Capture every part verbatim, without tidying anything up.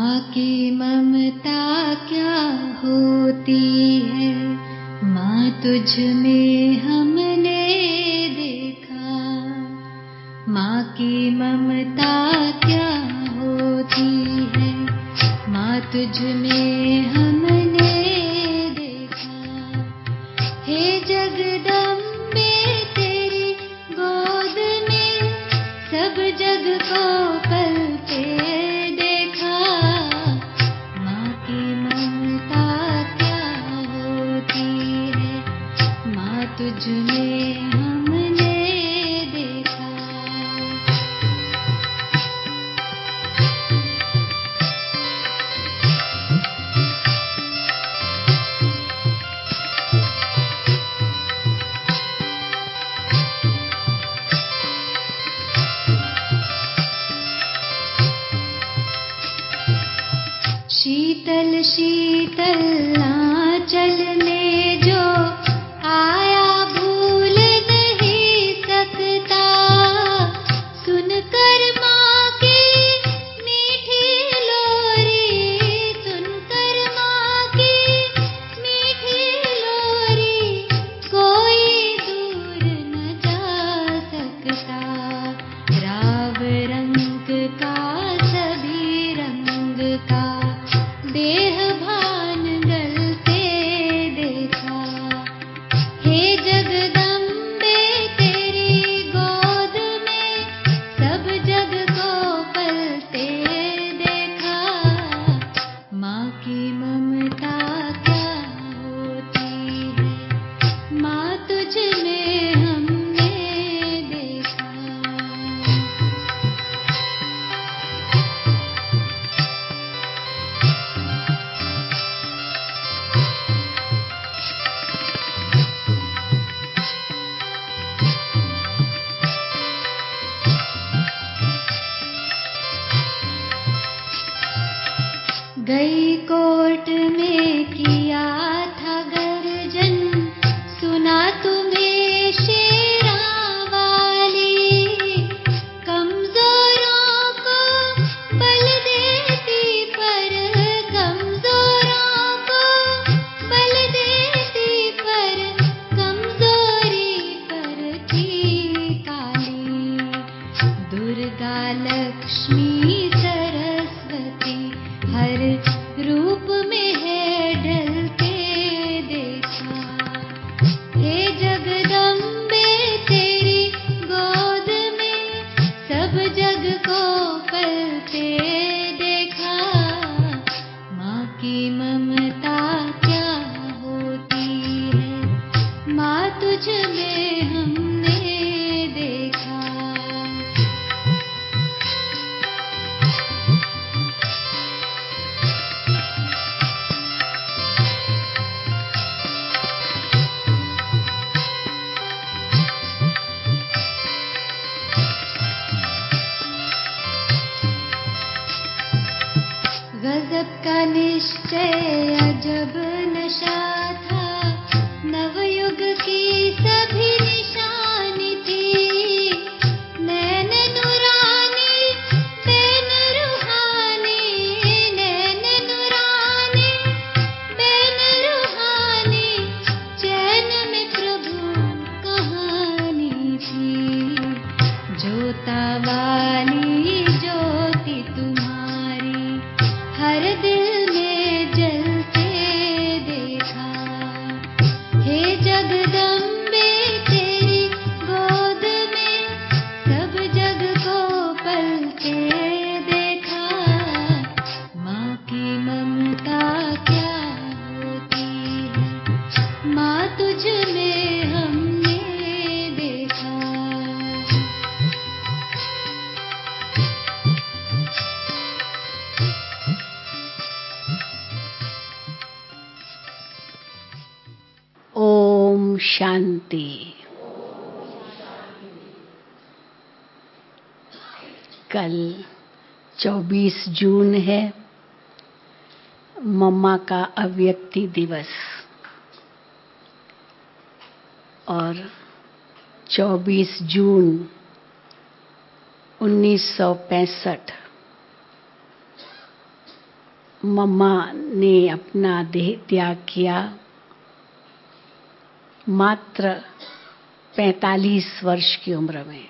माँ की ममता क्या होती है, माँ तुझ में हमने देखा। माँ की ममता क्या होती है, माँ तुझ में हमने देखा। हे जगदम्बे तेरी गोद में सब जग को पलते देखा। माँ की ममता क्या होती है, माँ तुझ में हमने देखा। शीतल शीतल आंचल में जो आया भूल नहीं सकता। सुनकर माँ की मीठी लोरी, सुनकर माँ की मीठी लोरी, कोई दूर न जा सकता। राव रंग का सभी रंग का देह भान गलते देखा। हे जगदम्बे तेरी गोद में सब जग को पलते देखा। माँ की ममता क्या होती है, माँ तुझ में हमने देखा। गई कोर्ट में किया था गर्जन, सुना तुम्हें शेरां वाली। कमजोरों को बल देती पर, कमजोरों को बल देती पर, कमजोरी पर थी काली। दुर्गा लक्ष्मी सरस्वती हर रूप में है ढलते देखा। हे जगदम्बे तेरी गोद में सब जग को पलते देखा। माँ की ममता क्या होती है, माँ तुझ में हमने देखा। गजब का निश्चय अजब नशा था, नवयुग की सभी निशानी थी। नैन नुरानी बैन रूहानी, नैन नुरानी बैन रूहानी, चैन में प्रभु कहानी थी। जोता वाली ज्योति तुम्हारी हर दिल में जलते देखा। हे जगदम्बे तेरी गोद में सब जग को पलते देखा। माँ की ममता क्या होती है, माँ तुझ में हमने देखा। ओम शांति। कल चौबीस जून है, मम्मा का अव्यक्ति दिवस। और चौबीस जून उन्नीस सौ पैंसठ मम्मा ने अपना देह त्याग किया मात्र पैंतालीस वर्ष की उम्र में।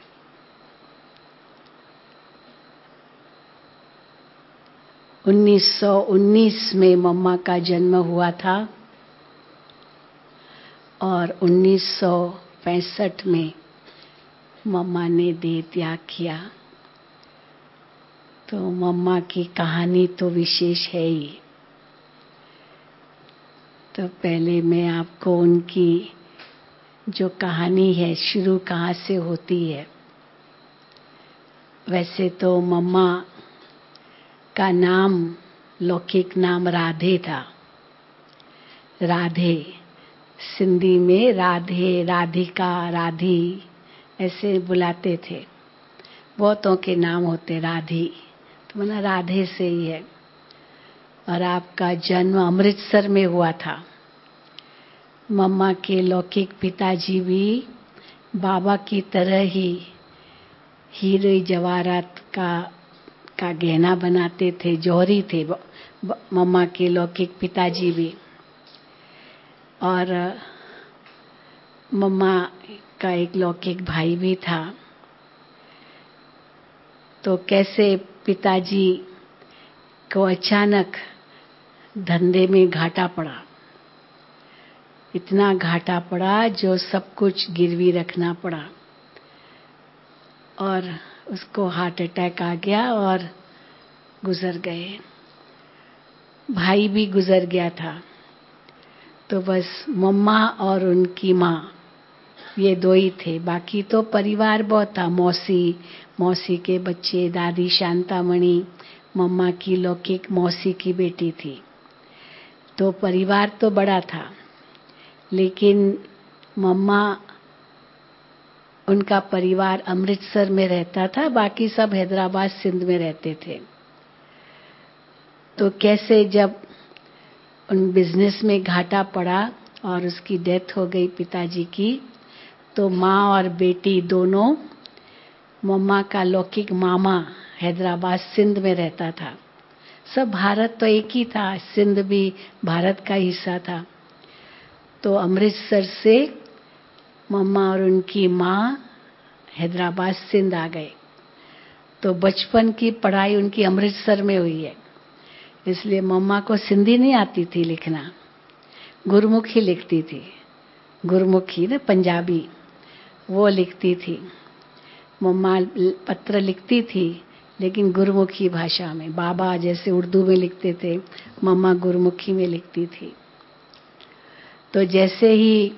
उन्नीस सौ उन्नीस में मम्मा का जन्म हुआ था और उन्नीस सौ पैंसठ में मम्मा ने देह त्याग किया। तो मम्मा की कहानी तो विशेष है ही। तो पहले मैं आपको उनकी जो कहानी है शुरू कहाँ से होती है। वैसे तो मम्मा का नाम लौकिक नाम राधे था। राधे सिंधी में राधे, राधिका, राधी ऐसे बुलाते थे। बहुतों के नाम होते राधी, तो मना राधे से ही है। और आपका जन्म अमृतसर में हुआ था। मम्मा के लौकिक पिताजी भी बाबा की तरह ही हीरे जवाहरात का का गहना बनाते थे, जौहरी थे मम्मा के लौकिक पिताजी भी। और मम्मा का एक लौकिक भाई भी था। तो कैसे पिताजी को अचानक धंधे में घाटा पड़ा, इतना घाटा पड़ा जो सब कुछ गिरवी रखना पड़ा और उसको हार्ट अटैक आ गया और गुजर गए। भाई भी गुजर गया था। तो बस मम्मा और उनकी माँ ये दो ही थे। बाकी तो परिवार बहुत था। मौसी, मौसी के बच्चे, दादी शांतामणि मम्मा की लौकिक मौसी की बेटी थी। तो परिवार तो बड़ा था, लेकिन मम्मा उनका परिवार अमृतसर में रहता था, बाकी सब हैदराबाद सिंध में रहते थे। तो कैसे जब उन बिजनेस में घाटा पड़ा और उसकी डेथ हो गई पिताजी की, तो माँ और बेटी दोनों, मम्मा का लौकिक मामा हैदराबाद सिंध में रहता था। सब भारत तो एक ही था, सिंध भी भारत का हिस्सा था। तो अमृतसर से मम्मा और उनकी माँ हैदराबाद सिंध आ गए। तो बचपन की पढ़ाई उनकी अमृतसर में हुई है। इसलिए मम्मा को सिंधी नहीं आती थी लिखना, गुरमुखी लिखती थी। गुरमुखी ना पंजाबी, वो लिखती थी। मम्मा पत्र लिखती थी लेकिन गुरमुखी भाषा में। बाबा जैसे उर्दू में लिखते थे, मम्मा गुरमुखी में लिखती थी। तो जैसे ही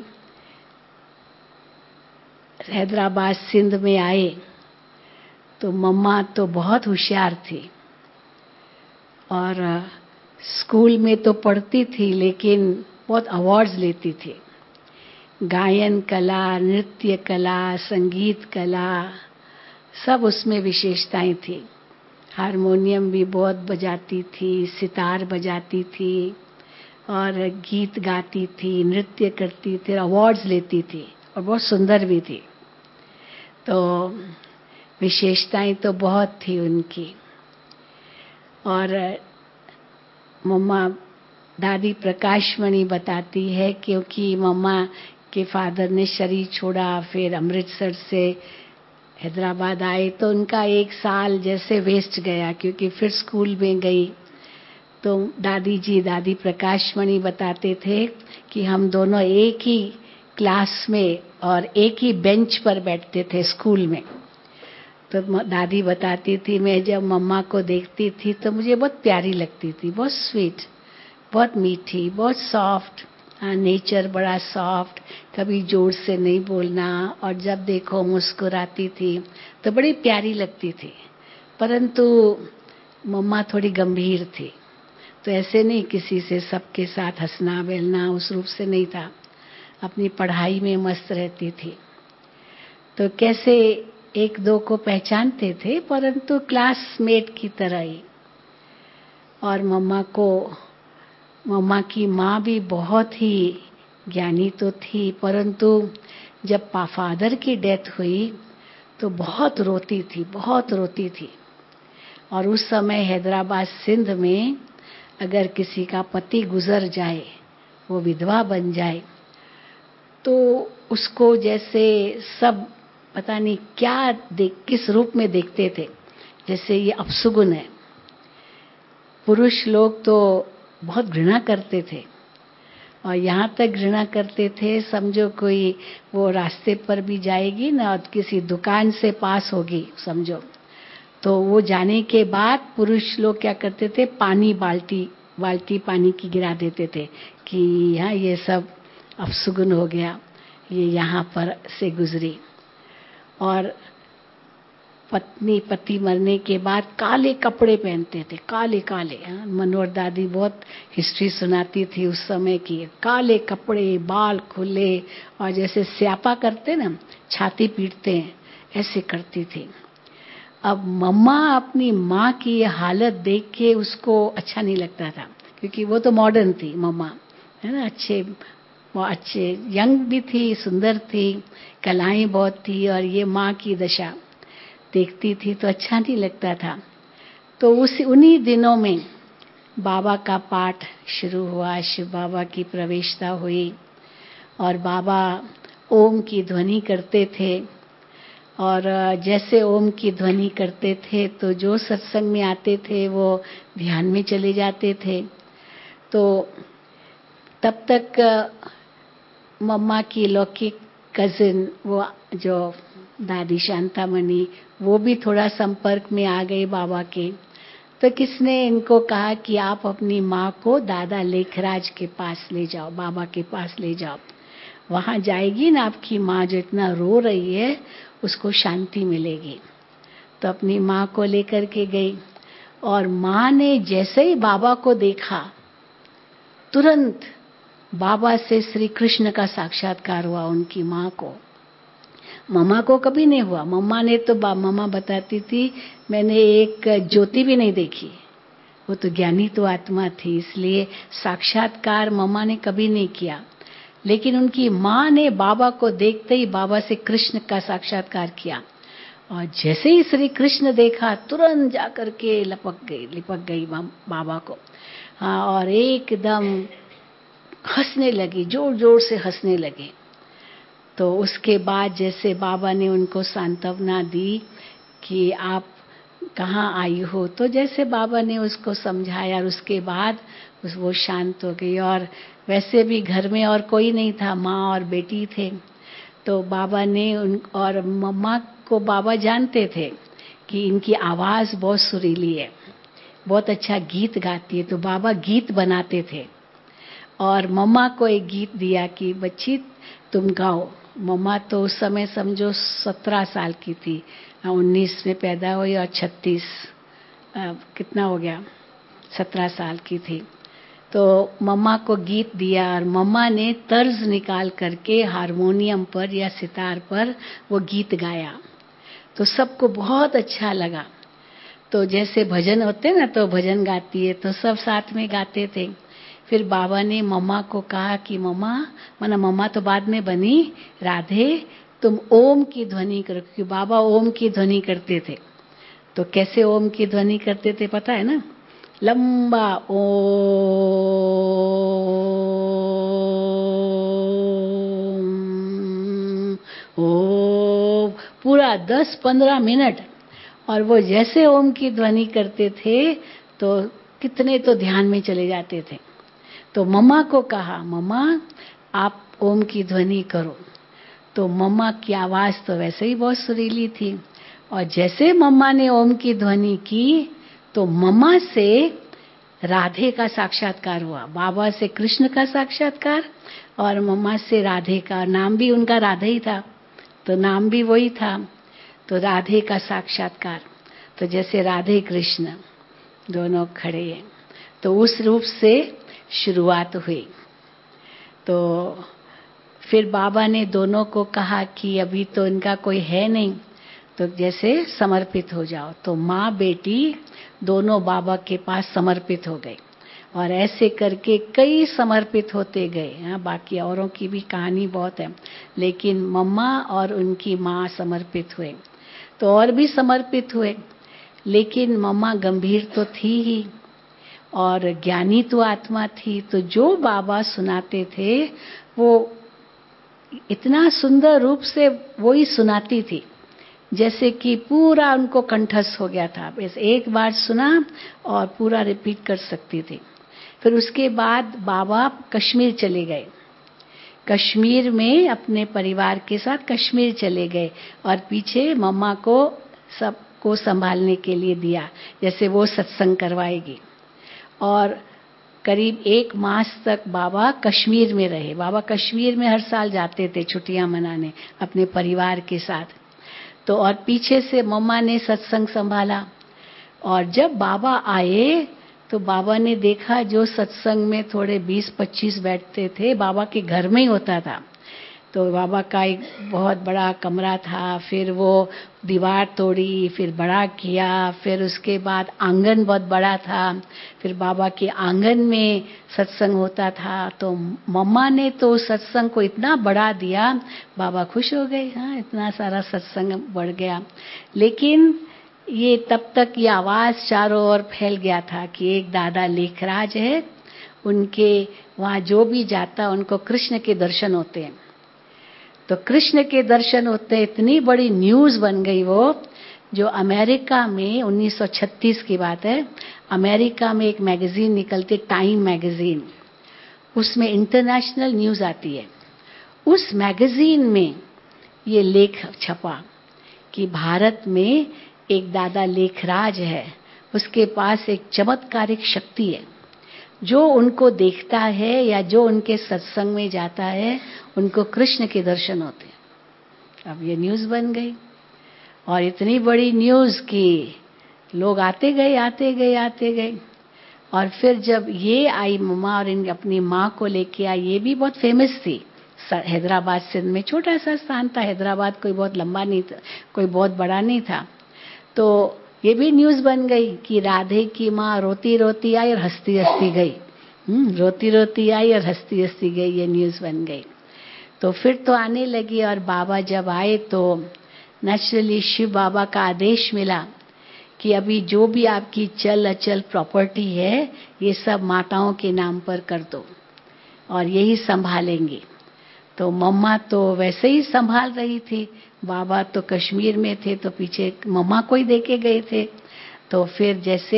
हैदराबाद सिंध में आए तो मम्मा तो बहुत होशियार थी और स्कूल में तो पढ़ती थी लेकिन बहुत अवार्ड्स लेती थी। गायन कला, नृत्य कला, संगीत कला, सब उसमें विशेषताएं थी। हारमोनियम भी बहुत बजाती थी, सितार बजाती थी और गीत गाती थी, नृत्य करती थी, अवार्ड्स लेती थी और बहुत सुंदर भी थी। तो विशेषताएं तो बहुत थी उनकी। और मम्मा, दादी प्रकाशमणि बताती है, क्योंकि मम्मा के फादर ने शरीर छोड़ा, फिर अमृतसर से हैदराबाद आए, तो उनका एक साल जैसे वेस्ट गया, क्योंकि फिर स्कूल में गई। तो दादी जी, दादी प्रकाशमणि बताते थे कि हम दोनों एक ही क्लास में और एक ही बेंच पर बैठते थे स्कूल में। तो दादी बताती थी, मैं जब मम्मा को देखती थी तो मुझे बहुत प्यारी लगती थी, बहुत स्वीट, बहुत मीठी, बहुत सॉफ्ट, नेचर बड़ा सॉफ्ट, कभी जोर से नहीं बोलना, और जब देखो मुस्कुराती थी तो बड़ी प्यारी लगती थी। परंतु मम्मा थोड़ी गंभीर थी, तो ऐसे नहीं किसी से सबके साथ हंसना बेलना उस रूप से नहीं था, अपनी पढ़ाई में मस्त रहती थी। तो कैसे एक दो को पहचानते थे, परंतु क्लासमेट की तरह ही। और मम्मा को, मम्मा की माँ भी बहुत ही ज्ञानी तो थी, परंतु जब फादर की डेथ हुई तो बहुत रोती थी, बहुत रोती थी। और उस समय हैदराबाद सिंध में अगर किसी का पति गुजर जाए, वो विधवा बन जाए, तो उसको जैसे सब पता नहीं क्या देख, किस रूप में देखते थे, जैसे ये अपशुगुन है। पुरुष लोग तो बहुत घृणा करते थे, और यहाँ तक घृणा करते थे, समझो कोई वो रास्ते पर भी जाएगी ना और किसी दुकान से पास होगी समझो, तो वो जाने के बाद पुरुष लोग क्या करते थे, पानी बाल्टी बाल्टी पानी की गिरा देते थे कि यहाँ ये सब अपशुगुन हो गया, ये यहाँ पर से गुजरी। और पत्नी पति मरने के बाद काले कपड़े पहनते थे, काले काले। मनोहर दादी बहुत हिस्ट्री सुनाती थी उस समय की, काले कपड़े, बाल खुले, और जैसे स्यापा करते ना, छाती पीटते हैं, ऐसे करती थी। अब मम्मा अपनी माँ की ये हालत देख के उसको अच्छा नहीं लगता था, क्योंकि वो तो मॉडर्न थी मम्मा, है ना, अच्छे वो अच्छे यंग भी थी, सुंदर थी, कलाएं बहुत थी, और ये माँ की दशा देखती थी तो अच्छा नहीं लगता था। तो उस उन्हीं दिनों में बाबा का पाठ शुरू हुआ, शिव बाबा की प्रवेशता हुई, और बाबा ओम की ध्वनि करते थे। और जैसे ओम की ध्वनि करते थे तो जो सत्संग में आते थे वो ध्यान में चले जाते थे। तो तब तक मम्मा की लौकिक कजिन, वो जो दादी शांतामणि, वो भी थोड़ा संपर्क में आ गए बाबा के। तो किसने इनको कहा कि आप अपनी माँ को दादा लेखराज के पास ले जाओ, बाबा के पास ले जाओ, वहां जाएगी ना आपकी माँ जो इतना रो रही है, उसको शांति मिलेगी। तो अपनी माँ को लेकर के गई, और माँ ने जैसे ही बाबा को देखा, तुरंत बाबा से श्री कृष्ण का साक्षात्कार हुआ उनकी माँ को। मम्मा को कभी नहीं हुआ। मम्मा ने तो मम्मा बताती थी, मैंने एक ज्योति भी नहीं देखी, वो तो ज्ञानी तो आत्मा थी, इसलिए साक्षात्कार मम्मा ने कभी नहीं किया। लेकिन उनकी माँ ने बाबा को देखते ही बाबा से कृष्ण का साक्षात्कार किया, और जैसे ही श्री कृष्ण देखा तुरंत जाकर के लपक गई लिपक गई बाबा को। हाँ, और एकदम हंसने लगी, जोर जोर से हंसने लगी। तो उसके बाद जैसे बाबा ने उनको सांत्वना दी कि आप कहाँ आई हो, तो जैसे बाबा ने उसको समझाया, और उसके बाद उस वो शांत हो गई। और वैसे भी घर में और कोई नहीं था, माँ और बेटी थे। तो बाबा ने उन और मम्मा को बाबा जानते थे कि इनकी आवाज बहुत सुरीली है, बहुत अच्छा गीत गाती है, तो बाबा गीत बनाते थे। और मम्मा को एक गीत दिया कि बच्ची तुम गाओ। मम्मा तो उस समय समझो सत्रह साल की थी, उन्नीस में पैदा हुई और छत्तीस कितना हो गया, सत्रह साल की थी। तो मम्मा को गीत दिया, और मम्मा ने तर्ज निकाल करके हारमोनियम पर या सितार पर वो गीत गाया। तो सबको बहुत अच्छा लगा। तो जैसे भजन होते ना, तो भजन गाती है तो सब साथ में गाते थे। फिर बाबा ने मम्मा को कहा कि मम्मा, माना मम्मा तो बाद में बनी, राधे तुम ओम की ध्वनि करो, क्योंकि बाबा ओम की ध्वनि करते थे। तो कैसे ओम की ध्वनि करते थे पता है ना, लंबा ओम, ओम, पूरा दस पंद्रह मिनट। और वो जैसे ओम की ध्वनि करते थे तो कितने तो ध्यान में चले जाते थे। तो मम्मा को कहा, मम्मा आप ओम की ध्वनि करो। तो मम्मा की आवाज तो वैसे ही बहुत सुरीली थी, और जैसे मम्मा ने ओम की ध्वनि की तो मम्मा से राधे का साक्षात्कार हुआ, बाबा से कृष्ण का साक्षात्कार, और मम्मा से राधे का। नाम भी उनका राधे ही था, तो नाम भी वही था, तो राधे का साक्षात्कार। तो जैसे राधे कृष्ण दोनों खड़े हैं, तो उस रूप से शुरुआत हुई। तो फिर बाबा ने दोनों को कहा कि अभी तो इनका कोई है नहीं, तो जैसे समर्पित हो जाओ। तो माँ बेटी दोनों बाबा के पास समर्पित हो गए, और ऐसे करके कई समर्पित होते गए। हाँ, बाकी औरों की भी कहानी बहुत है, लेकिन मम्मा और उनकी माँ समर्पित हुए। तो और भी समर्पित हुए, लेकिन मम्मा गंभीर तो थी ही, और ज्ञानी तो आत्मा थी, तो जो बाबा सुनाते थे वो इतना सुंदर रूप से वो ही सुनाती थी, जैसे कि पूरा उनको कंठस्थ हो गया था। बस एक बार सुना और पूरा रिपीट कर सकती थी। फिर उसके बाद बाबा कश्मीर चले गए। कश्मीर में अपने परिवार के साथ कश्मीर चले गए और पीछे मम्मा को सबको संभालने के लिए दिया, जैसे वो सत्संग करवाएगी। और करीब एक मास तक बाबा कश्मीर में रहे। बाबा कश्मीर में हर साल जाते थे छुट्टियां मनाने अपने परिवार के साथ। तो और पीछे से मम्मा ने सत्संग संभाला। और जब बाबा आए तो बाबा ने देखा जो सत्संग में थोड़े बीस पच्चीस बैठते थे, बाबा के घर में ही होता था। तो बाबा का एक बहुत बड़ा कमरा था, फिर वो दीवार तोड़ी, फिर बड़ा किया, फिर उसके बाद आंगन बहुत बड़ा था, फिर बाबा के आंगन में सत्संग होता था। तो मम्मा ने तो सत्संग को इतना बढ़ा दिया, बाबा खुश हो गए, हाँ इतना सारा सत्संग बढ़ गया। लेकिन ये तब तक ये आवाज चारों ओर फैल गया था कि एक दादा लेखराज है, उनके वहाँ जो भी जाता उनको कृष्ण के दर्शन होते हैं। तो कृष्ण के दर्शन होते हैं, इतनी बड़ी न्यूज बन गई वो, जो अमेरिका में उन्नीस सौ छत्तीस की बात है, अमेरिका में एक मैगजीन निकलती, टाइम मैगजीन, उसमें इंटरनेशनल न्यूज आती है। उस मैगजीन में ये लेख छपा कि भारत में एक दादा लेखराज है, उसके पास एक चमत्कारिक शक्ति है, जो उनको देखता है या जो उनके सत्संग में जाता है उनको कृष्ण के दर्शन होते हैं। अब ये न्यूज बन गई और इतनी बड़ी न्यूज कि लोग आते गए आते गए आते गए। और फिर जब ये आई मम्मा और इन अपनी माँ को लेके आई, ये भी बहुत फेमस थी हैदराबाद सिंध में, छोटा सा स्थान था हैदराबाद, कोई बहुत लंबा नहीं था, कोई बहुत बड़ा नहीं था। तो ये भी न्यूज बन गई कि राधे की माँ रोती रोती आई और हंसती हंसती गई। हम्म रोती रोती आई और हंसती हंसती गई, ये न्यूज बन गई। तो फिर तो आने लगी। और बाबा जब आए तो नेचुरली शिव बाबा का आदेश मिला कि अभी जो भी आपकी चल अचल प्रॉपर्टी है ये सब माताओं के नाम पर कर दो और यही संभालेंगी। तो मम्मा तो वैसे ही संभाल रही थी, बाबा तो कश्मीर में थे तो पीछे मम्मा को ही देके गए थे। तो फिर जैसे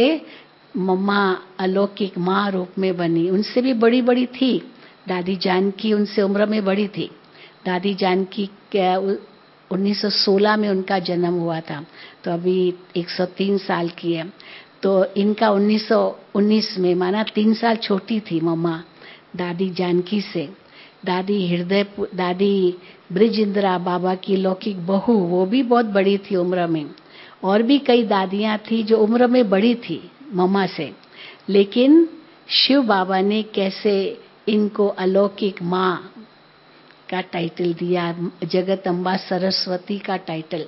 मम्मा अलौकिक माँ रूप में बनी, उनसे भी बड़ी बड़ी थी दादी जानकी, उनसे उम्र में बड़ी थी। दादी जानकी उन्नीस सौ सोलह में उनका जन्म हुआ था, तो अभी एक सौ तीन साल की है। तो इनका उन्नीस सौ उन्नीस में, माना तीन साल छोटी थी मम्मा दादी जानकी से। दादी हृदय दादी ब्रिज इंदिरा बाबा की लौकिक बहू, वो भी बहुत बड़ी थी उम्र में। और भी कई दादियां थी जो उम्र में बड़ी थी मम्मा से, लेकिन शिव बाबा ने कैसे इनको अलौकिक माँ का टाइटल दिया, जगत अम्बा सरस्वती का टाइटल।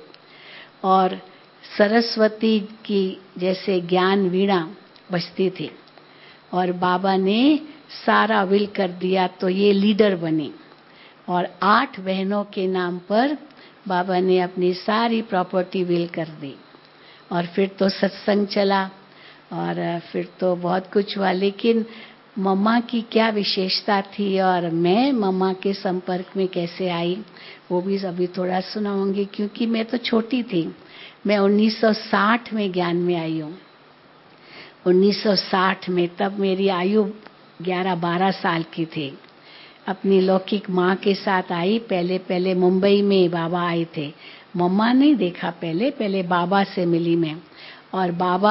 और सरस्वती की जैसे ज्ञान वीणा बजती थी और बाबा ने सारा विल कर दिया तो ये लीडर बनी। और आठ बहनों के नाम पर बाबा ने अपनी सारी प्रॉपर्टी विल कर दी। और फिर तो सत्संग चला और फिर तो बहुत कुछ हुआ। लेकिन मम्मा की क्या विशेषता थी और मैं मम्मा के संपर्क में कैसे आई वो भी अभी थोड़ा सुनाऊंगी, क्योंकि मैं तो छोटी थी। मैं उन्नीस सौ साठ में ज्ञान में आई हूँ, उन्नीस सौ साठ में, तब मेरी आयु ग्यारह बारह साल की थी। अपनी लौकिक माँ के साथ आई। पहले पहले मुंबई में बाबा आए थे, मम्मा नहीं देखा पहले, पहले बाबा से मिली मैं। और बाबा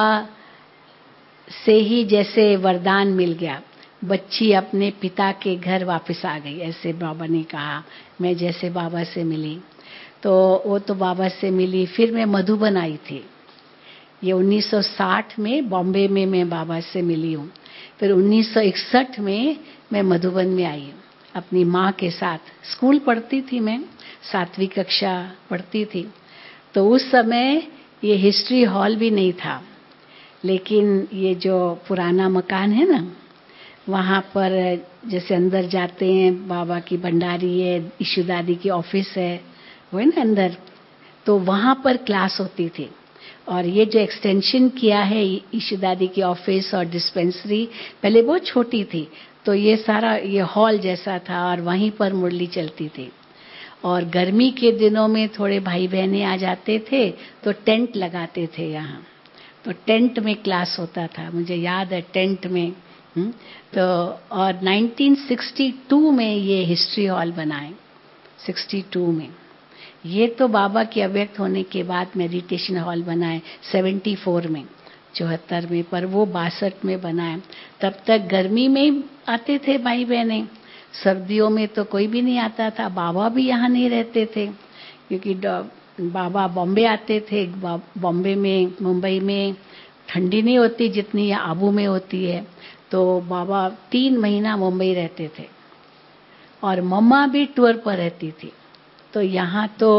से ही जैसे वरदान मिल गया, बच्ची अपने पिता के घर वापस आ गई, ऐसे बाबा ने कहा। मैं जैसे बाबा से मिली तो वो तो बाबा से मिली। फिर मैं मधुबन आई थी, ये उन्नीस सौ साठ में बॉम्बे में मैं बाबा से मिली हूँ। फिर उन्नीस सौ इकसठ में मैं मधुबन में आई हूँ अपनी माँ के साथ। स्कूल पढ़ती थी मैं, सातवीं कक्षा पढ़ती थी। तो उस समय ये हिस्ट्री हॉल भी नहीं था, लेकिन ये जो पुराना मकान है ना, वहाँ पर जैसे अंदर जाते हैं, बाबा की भंडारी है, ईशु दादी की ऑफिस है, वो है ना अंदर, तो वहाँ पर क्लास होती थी। और ये जो एक्सटेंशन किया है ईशू दादी की ऑफिस और डिस्पेंसरी पहले बहुत छोटी थी, तो ये सारा ये हॉल जैसा था और वहीं पर मुरली चलती थी। और गर्मी के दिनों में थोड़े भाई बहनें आ जाते थे तो टेंट लगाते थे यहाँ, तो टेंट में क्लास होता था, मुझे याद है टेंट में। हुँ? तो और नाइनटीन सिक्सटी टू में ये हिस्ट्री हॉल बनाए, सिक्सटी टू में। ये तो बाबा के अव्यक्त होने के बाद मेडिटेशन हॉल बनाए सेवेंटी फोर में, चौहत्तर में, पर वो बासठ में बनाए। तब तक गर्मी में आते थे भाई बहने, सर्दियों में तो कोई भी नहीं आता था। बाबा भी यहाँ नहीं रहते थे क्योंकि बाबा बॉम्बे आते थे। बॉम्बे में, मुंबई में ठंडी नहीं होती जितनी आबू में होती है, तो बाबा तीन महीना मुंबई रहते थे और मम्मा भी टूर पर रहती थी। तो यहाँ तो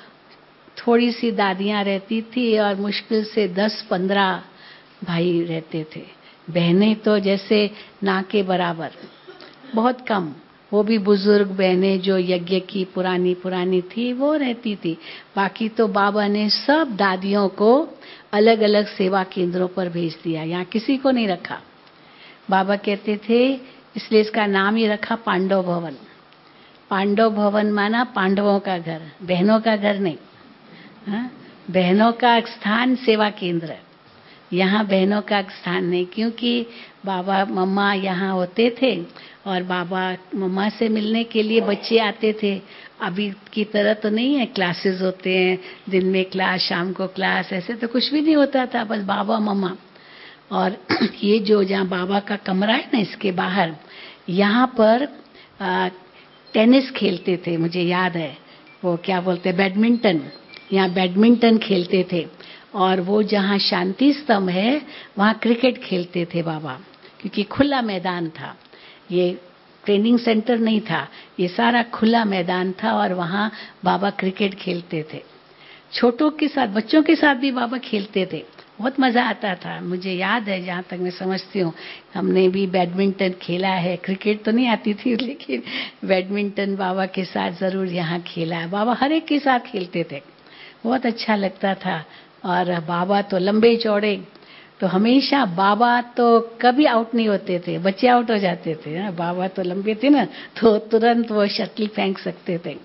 थोड़ी सी दादियाँ रहती थी और मुश्किल से दस पंद्रह भाई रहते थे। बहनें तो जैसे ना के बराबर, बहुत कम, वो भी बुजुर्ग बहनें जो यज्ञ की पुरानी पुरानी थी वो रहती थी। बाकी तो बाबा ने सब दादियों को अलग अलग सेवा केंद्रों पर भेज दिया, यहाँ किसी को नहीं रखा। बाबा कहते थे इसलिए इसका नाम ही रखा पांडव भवन। पांडव भवन माना पांडवों का घर, बहनों का घर नहीं। हाँ? बहनों का स्थान सेवा केंद्र, यहाँ बहनों का स्थान नहीं, क्योंकि बाबा मम्मा यहाँ होते थे और बाबा मम्मा से मिलने के लिए बच्चे आते थे। अभी की तरह तो नहीं है, क्लासेस होते हैं, दिन में क्लास, शाम को क्लास, ऐसे तो कुछ भी नहीं होता था, बस बाबा मम्मा। और ये जो जहाँ बाबा का कमरा है ना, इसके बाहर यहाँ पर आ, टेनिस खेलते थे, मुझे याद है, वो क्या बोलते हैं, बैडमिंटन, यहाँ बैडमिंटन खेलते थे। और वो जहाँ शांति स्तंभ है वहाँ क्रिकेट खेलते थे बाबा, क्योंकि खुला मैदान था, ये ट्रेनिंग सेंटर नहीं था, ये सारा खुला मैदान था और वहाँ बाबा क्रिकेट खेलते थे। छोटों के साथ, बच्चों के साथ भी बाबा खेलते थे, बहुत मजा आता था। मुझे याद है, जहाँ तक मैं समझती हूँ, हमने भी बैडमिंटन खेला है, क्रिकेट तो नहीं आती थी लेकिन बैडमिंटन बाबा के साथ जरूर यहाँ खेला है। बाबा हर एक के साथ खेलते थे, बहुत अच्छा लगता था। और बाबा तो लंबे चौड़े, तो हमेशा बाबा तो कभी आउट नहीं होते थे, बच्चे आउट हो जाते थे। ना बाबा तो लंबे थे ना, तो तुरंत वो शटल फेंक सकते थे।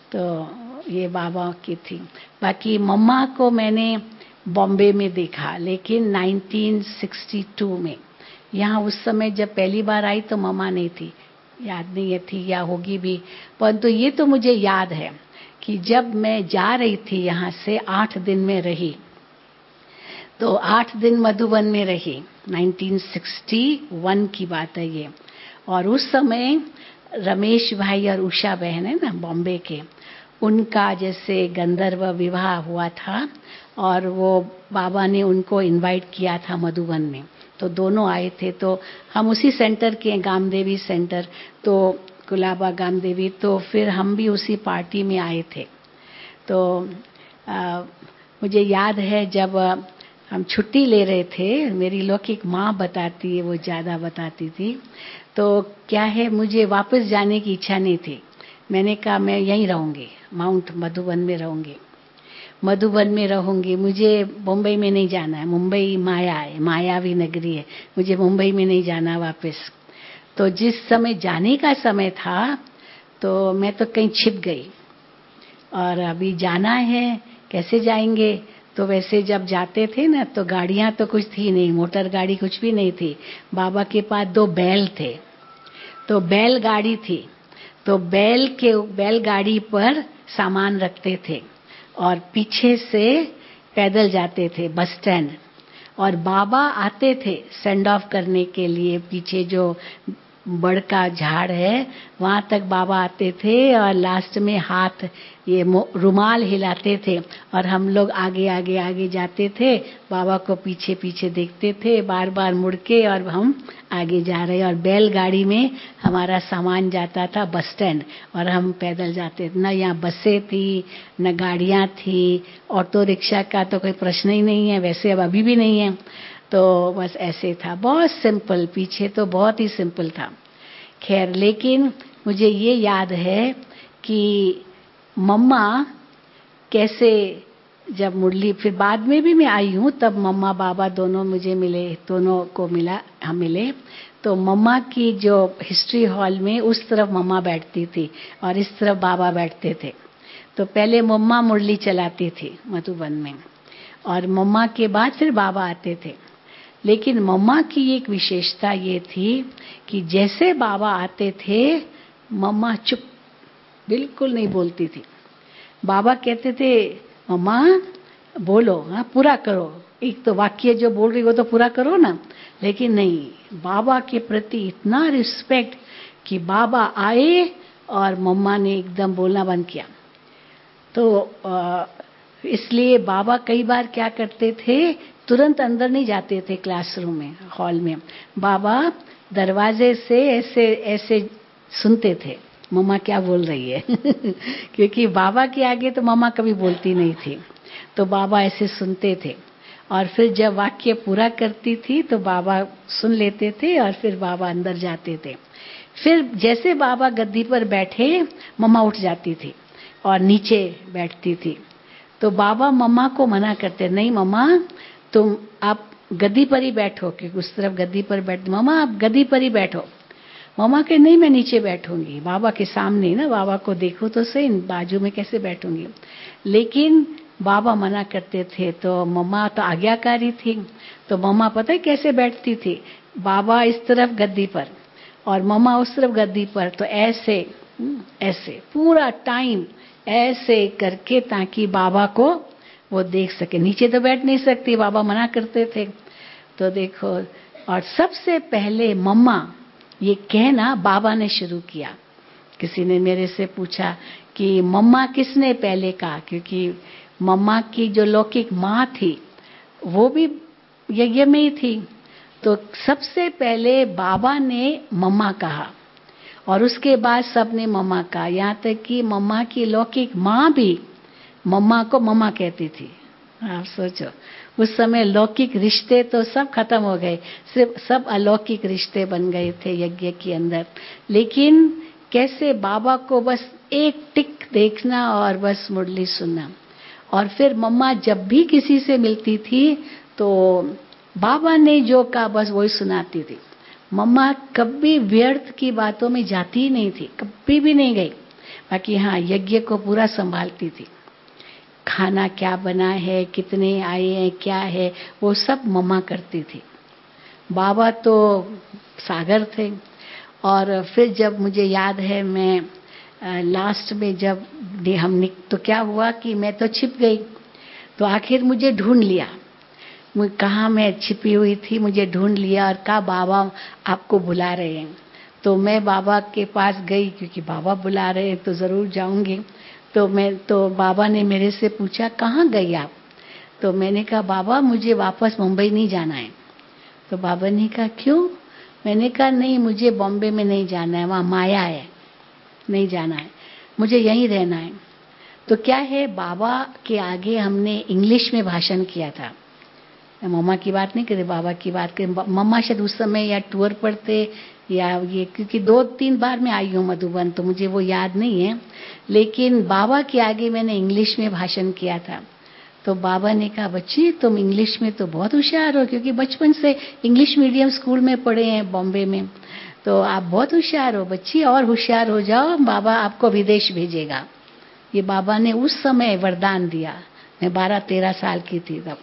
तो ये बाबा की थी। बाकी मम्मा को मैंने बॉम्बे में देखा, लेकिन नाइनटीन सिक्सटी टू में। यहाँ उस समय जब पहली बार आई तो मम्मा नहीं थी, याद नहीं है थी या होगी भी, परंतु तो ये तो मुझे याद है कि जब मैं जा रही थी यहाँ से, आठ दिन में रही, तो आठ दिन मधुबन में रही, नाइनटीन सिक्सटी वन की बात है ये। और उस समय रमेश भाई और उषा बहन है ना बॉम्बे के, उनका जैसे गंधर्व विवाह हुआ था और वो बाबा ने उनको इनवाइट किया था मधुबन में, तो दोनों आए थे। तो हम उसी सेंटर के, गामदेवी सेंटर, तो कुलाबा गामदेवी, तो फिर हम भी उसी पार्टी में आए थे। तो आ, मुझे याद है जब हम छुट्टी ले रहे थे, मेरी लौकिक माँ बताती है, वो ज़्यादा बताती थी, तो क्या है, मुझे वापस जाने की इच्छा नहीं थी। मैंने कहा मैं यहीं रहूँगी, माउंट मधुबन में रहूँगी, मधुबन में रहूँगी, मुझे मुंबई में नहीं जाना है। मुंबई माया है, मायावी नगरी है, मुझे मुंबई में नहीं जाना वापस। तो जिस समय जाने का समय था तो मैं तो कहीं छिप गई, और अभी जाना है, कैसे जाएंगे। तो वैसे जब जाते थे ना, तो गाड़ियां तो कुछ थी नहीं, मोटर गाड़ी कुछ भी नहीं थी। बाबा के पास दो बैल थे, तो बैल गाड़ी थी, तो बैल के बैलगाड़ी पर सामान रखते थे और पीछे से पैदल जाते थे बस स्टैंड। और बाबा आते थे सेंड ऑफ करने के लिए, पीछे जो बड़ का झाड़ है वहां तक बाबा आते थे और लास्ट में हाथ ये रुमाल हिलाते थे और हम लोग आगे आगे आगे जाते थे, बाबा को पीछे पीछे देखते थे, बार बार मुड़ के, और हम आगे जा रहे। और बैलगाड़ी में हमारा सामान जाता था बस स्टैंड और हम पैदल जाते थे। न यहाँ बसें थी, न गाड़ियाँ थी, ऑटो रिक्शा का तो कोई प्रश्न ही नहीं है, वैसे अब अभी भी नहीं है। तो बस ऐसे था, बहुत सिंपल, पीछे तो बहुत ही सिंपल था। खैर, लेकिन मुझे ये याद है कि मम्मा कैसे जब मुरली, फिर बाद में भी मैं आई हूँ, तब मम्मा बाबा दोनों मुझे मिले, दोनों को मिला, हम मिले। तो मम्मा की जो हिस्ट्री हॉल में उस तरफ मम्मा बैठती थी और इस तरफ बाबा बैठते थे। तो पहले मम्मा मुरली चलाती थी मधुबन में, और मम्मा के बाद फिर बाबा आते थे। लेकिन मम्मा की एक विशेषता ये थी कि जैसे बाबा आते थे, मम्मा चुप, बिल्कुल नहीं बोलती थी। बाबा कहते थे, मम्मा बोलो, हाँ पूरा करो, एक तो वाक्य जो बोल रही हो तो पूरा करो ना। लेकिन नहीं, बाबा के प्रति इतना रिस्पेक्ट कि बाबा आए और मम्मा ने एकदम बोलना बंद किया। तो इसलिए बाबा कई बार क्या करते थे, तुरंत अंदर नहीं जाते थे क्लासरूम में, हॉल में। बाबा दरवाजे से ऐसे ऐसे सुनते थे मम्मा क्या बोल रही है क्योंकि बाबा के आगे तो मम्मा कभी बोलती नहीं थी। तो बाबा ऐसे सुनते थे, और फिर जब वाक्य पूरा करती थी तो बाबा सुन लेते थे, और फिर बाबा अंदर जाते थे। फिर जैसे बाबा गद्दी पर बैठे, मम्मा उठ जाती थी और नीचे बैठती थी। तो बाबा मम्मा को मना करते, नहीं मम्मा तुम आप गद्दी पर ही बैठो, क्योंकि उस तरफ गद्दी पर बैठ, मम्मा आप गद्दी पर ही बैठो। मम्मा के नहीं, मैं नीचे बैठूंगी, बाबा के सामने ना, बाबा को देखो तो सही, बाजू में कैसे बैठूंगी। लेकिन बाबा मना करते थे, तो मम्मा तो आज्ञाकारी थी। तो मम्मा पता है कैसे बैठती थी, बाबा इस तरफ गद्दी पर और मम्मा उस तरफ गद्दी पर, तो ऐसे ऐसे पूरा टाइम ऐसे करके, ताकि बाबा को वो देख सके। नीचे तो बैठ नहीं सकती, बाबा मना करते थे। तो देखो, और सबसे पहले मम्मा ये कहना बाबा ने शुरू किया। किसी ने मेरे से पूछा कि मम्मा किसने पहले कहा, क्योंकि मम्मा की जो लौकिक माँ थी वो भी यज्ञ में ही थी। तो सबसे पहले बाबा ने मम्मा कहा, और उसके बाद सबने मम्मा कहा, यहाँ तक कि मम्मा की लौकिक माँ भी मम्मा को मम्मा कहती थी। आप सोचो, उस समय लौकिक रिश्ते तो सब खत्म हो गए, सिर्फ सब अलौकिक रिश्ते बन गए थे यज्ञ के अंदर। लेकिन कैसे बाबा को बस एक टिक देखना और बस मुरली सुनना। और फिर मम्मा जब भी किसी से मिलती थी तो बाबा ने जो कहा बस वही सुनाती थी। मम्मा कभी व्यर्थ की बातों में जाती ही नहीं थी, कभी भी नहीं गई। बाकी हाँ, यज्ञ को पूरा संभालती थी। खाना क्या बना है, कितने आए हैं, क्या है, वो सब मम्मा करती थी। बाबा तो सागर थे। और फिर जब मुझे याद है, मैं लास्ट में जब हम निक, तो क्या हुआ कि मैं तो छिप गई। तो आखिर मुझे ढूंढ लिया, मुझे कहाँ मैं छिपी हुई थी, मुझे ढूंढ लिया और कहा बाबा आपको बुला रहे हैं। तो मैं बाबा के पास गई, क्योंकि बाबा बुला रहे हैं तो जरूर जाऊंगी। तो मैं तो बाबा ने मेरे से पूछा कहाँ गई आप। तो मैंने कहा बाबा मुझे वापस मुंबई नहीं जाना है। तो बाबा ने कहा क्यों। मैंने कहा नहीं, मुझे बॉम्बे में नहीं जाना है, वहाँ माया है, नहीं जाना है, मुझे यहीं रहना है। तो क्या है, बाबा के आगे हमने इंग्लिश में भाषण किया था। मम्मा की बात नहीं करे, बाबा की बात करें। मम्मा शायद उस समय या टूर पर थे या ये, क्योंकि दो तीन बार मैं आई हूँ मधुबन, तो मुझे वो याद नहीं है। लेकिन बाबा के आगे मैंने इंग्लिश में भाषण किया था। तो बाबा ने कहा बच्ची तुम इंग्लिश में तो बहुत होशियार हो, क्योंकि बचपन से इंग्लिश मीडियम स्कूल में पढ़े हैं बॉम्बे में, तो आप बहुत होशियार हो बच्ची, और होशियार हो जाओ, बाबा आपको विदेश भेजेगा। ये बाबा ने उस समय वरदान दिया। मैं बारह तेरह साल की थी तब।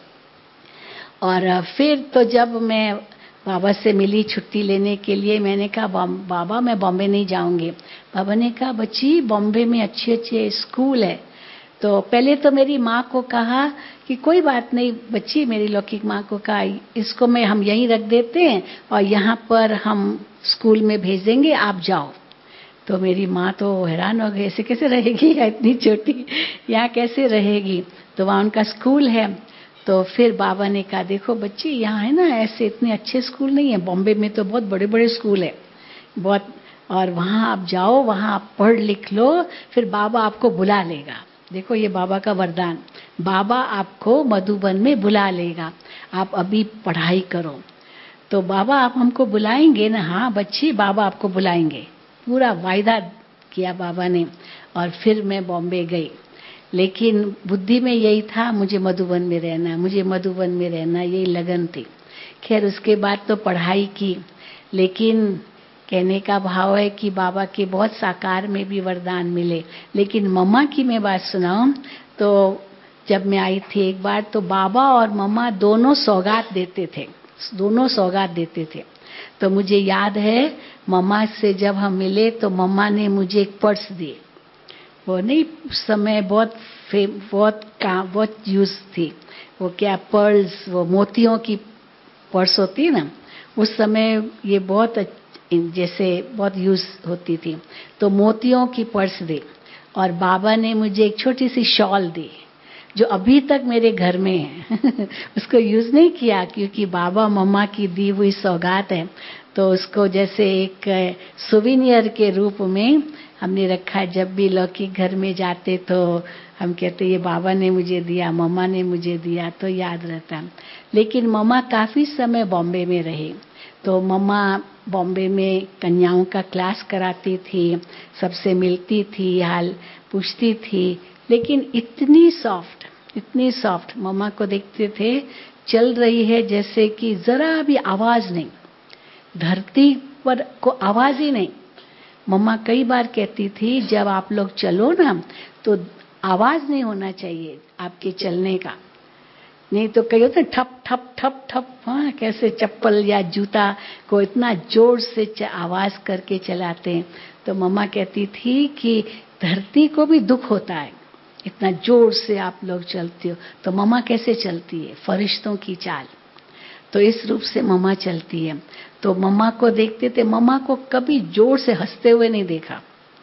और फिर तो जब मैं बाबा से मिली छुट्टी लेने के लिए, मैंने कहा बाबा मैं बॉम्बे नहीं जाऊंगी। बाबा ने कहा बच्ची बॉम्बे में अच्छे अच्छे स्कूल है। तो पहले तो मेरी माँ को कहा कि कोई बात नहीं बच्ची, मेरी लौकिक माँ को कहा इसको मैं हम यहीं रख देते हैं और यहाँ पर हम स्कूल में भेजेंगे, आप जाओ। तो मेरी माँ तो हैरान हो गई, ऐसे कैसे रहेगी इतनी छोटी, यहाँ कैसे रहेगी। तो वहाँ उनका स्कूल है। तो फिर बाबा ने कहा देखो बच्ची यहाँ है ना, ऐसे इतने अच्छे स्कूल नहीं है, बॉम्बे में तो बहुत बड़े बड़े स्कूल है बहुत, और वहाँ आप जाओ, वहाँ आप पढ़ लिख लो, फिर बाबा आपको बुला लेगा। देखो ये बाबा का वरदान, बाबा आपको मधुबन में बुला लेगा, आप अभी पढ़ाई करो। तो बाबा आप हमको बुलाएंगे ना। हाँ बच्ची बाबा आपको बुलाएंगे, पूरा वायदा किया बाबा ने। और फिर मैं बॉम्बे गई। लेकिन बुद्धि में यही था, मुझे मधुबन में रहना, मुझे मधुबन में रहना, यही लगन थी। खैर उसके बाद तो पढ़ाई की, लेकिन कहने का भाव है कि बाबा के बहुत साकार में भी वरदान मिले। लेकिन मम्मा की मैं बात सुनाऊं तो जब मैं आई थी एक बार, तो बाबा और मम्मा दोनों सौगात देते थे, दोनों सौगात देते थे। तो मुझे याद है मम्मा से जब हम मिले तो मम्मा ने मुझे एक पर्स दी। वो नहीं, उस समय बहुत फेम बहुत काम बहुत यूज थी वो, क्या पर्ल्स, वो मोतियों की पर्स होती है ना, उस समय ये बहुत जैसे बहुत यूज होती थी। तो मोतियों की पर्स दी और बाबा ने मुझे एक छोटी सी शॉल दी जो अभी तक मेरे घर में है उसको यूज नहीं किया क्योंकि बाबा मम्मा की दी हुई सौगात है, तो उसको जैसे एक सुविनियर के रूप में हमने रखा। जब भी लौकिक घर में जाते तो हम कहते ये बाबा ने मुझे दिया, मम्मा ने मुझे दिया, तो याद रहता। लेकिन मम्मा काफी समय बॉम्बे में रहे, तो मम्मा बॉम्बे में कन्याओं का क्लास कराती थी, सबसे मिलती थी, हाल पूछती थी, लेकिन इतनी सॉफ्ट, इतनी सॉफ्ट। मम्मा को देखते थे चल रही है जैसे कि जरा भी आवाज नहीं, धरती पर को आवाज ही नहीं। मम्मा कई बार कहती थी जब आप लोग चलो ना तो आवाज नहीं होना चाहिए आपके चलने का, नहीं तो कई होते ठप ठप ठप ठप, हाँ कैसे चप्पल या जूता को इतना जोर से आवाज करके चलाते हैं। तो मम्मा कहती थी कि धरती को भी दुख होता है, इतना जोर से आप लोग चलती हो। तो मम्मा कैसे चलती है, फरिश्तों की चाल, तो इस रूप से मम्मा चलती है। तो मम्मा को देखते थे, मम्मा को कभी जोर से हंसते हुए नहीं देखा।